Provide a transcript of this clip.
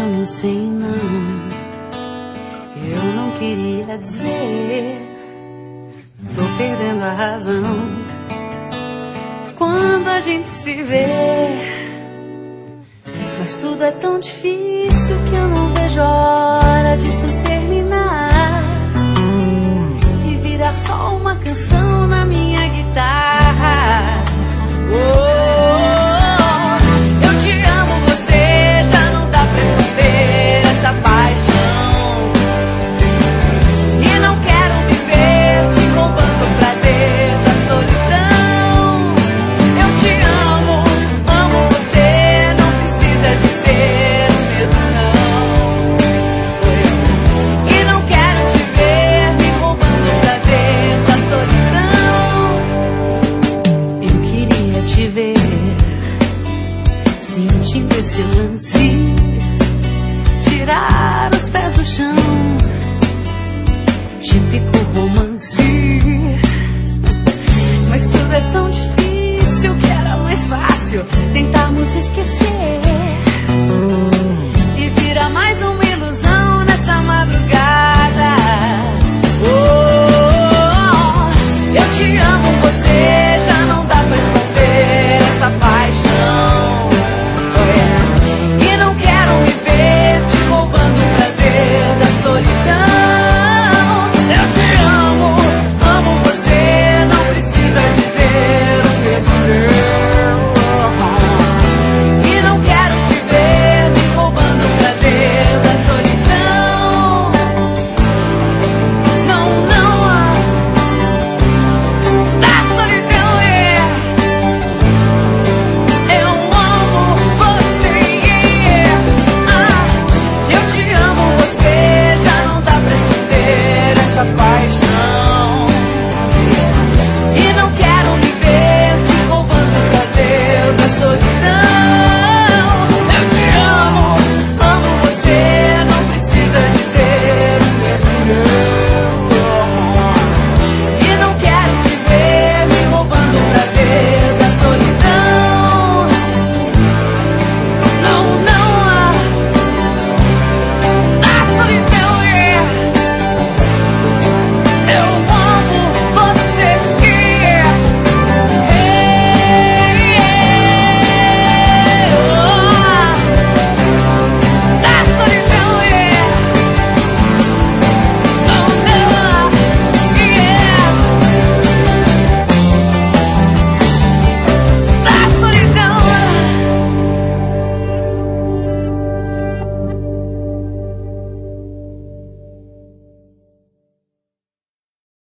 eu não sei não. Eu não queria dizer, tô perdendo a razão. Quando a gente se vê, mas tudo é tão difícil que eu não vejo a hora disso terminar e virar só uma canção